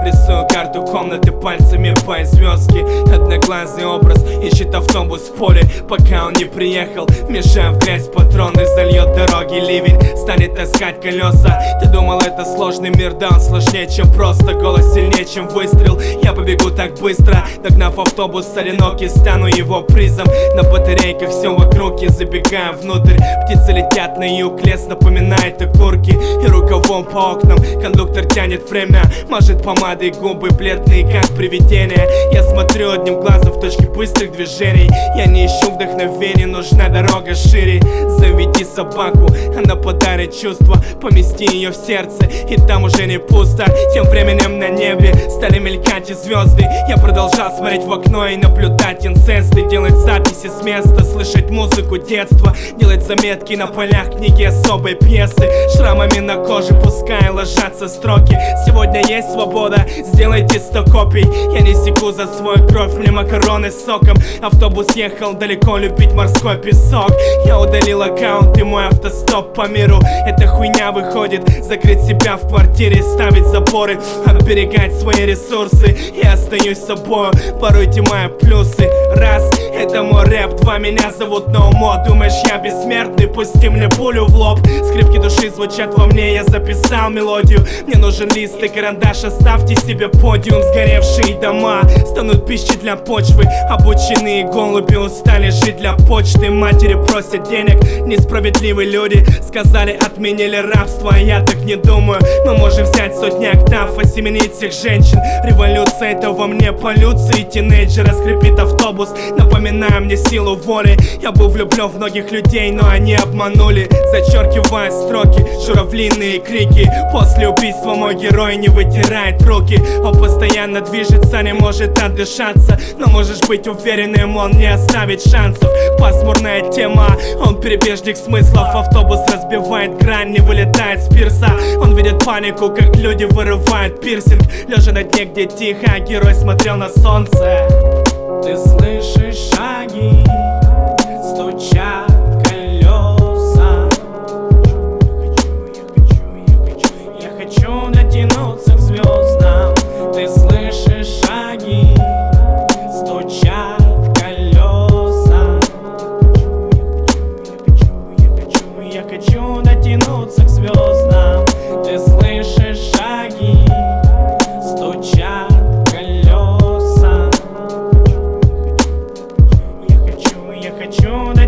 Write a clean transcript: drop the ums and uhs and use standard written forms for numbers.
Рисую карту комнаты пальцами по звездке. Одноглазый образ ищет автобус в поле, пока он не приехал. Мешая в грязь патроны, зальет дороги ливень, станет таскать колеса. Ты думал, это сложный мир, да он сложнее, чем просто. Голос сильнее, чем выстрел. Я побегу так быстро, догнав автобус одинокий, стану его призом. На батарейках все вокруг, я забегаю внутрь. Птицы летят на юг, лес напоминает окурки. И рукавом по окнам кондуктор тянет время, мажет помадой губы, бледные как привидения. Я смотрю одним глазом в точке быстрых движений. Я не ищу вдохновения, нужна дорога шире. Заведи собаку, она подарит чувство. Помести ее в сердце, и там уже не пусто. Тем временем на небе стали мелькать и звезды. Я продолжал смотреть в окно и наблюдать инцесты. Делать записи с места, слышать музыку детства. Делать заметки на полях книги особой пьесы. Шрамами на коже пускай ложатся строки. Сегодня есть свобода, сделайте 100 копий. Я не секу за свою кровь, мне макароны с соком. Автобус ехал далеко, любить морской песок. Я удалил аккаунт и мой автостоп по миру. Эта хуйня выходит, закрыть себя в квартире, ставить заборы, оберегать свои ресурсы. Я остаюсь собою, воруйте мои плюсы. Раз, это мой рэп, два, меня зовут Ноумо. Думаешь, я бессмертный, пусти мне пулю в лоб. Скрипки души звучат во мне, я записал мелодию. Мне нужен лист и карандаш, оставьте себе подиум. Сгоревшие дома станут пищей для почвы. Обученные голуби устали жить для почты. Матери просят денег, несправедливые люди сказали, отменили рабство, а я так не думаю. Мы можем взять сотни октав, осеменить всех женщин. Революция это во мне, полюции тинейджера. Скрипит автобус, напоминая мне силу воли. Я был влюблен в многих людей, но они обманули. Зачеркивая строки, журавлиные крики. После убийства мой герой не вытирает руки. Он постоянно движется, не может отдышаться. Но можешь быть уверенным, он не оставит шансов. Пасмурная тема, он перебежник смыслов. Автобус разбивает грань, не вылетает с пирса. Он видит панику, как люди вырывают пирсинг. Лежа на дне, где тихо, а герой смотрел на солнце. Ты слышишь шаги, стучат колеса. Я хочу дотянуться к звездам. Ты слышишь шаги, стучат колеса. Я хочу дотянуться к звездам. Ты слышишь шаги, стучат колеса. Я хочу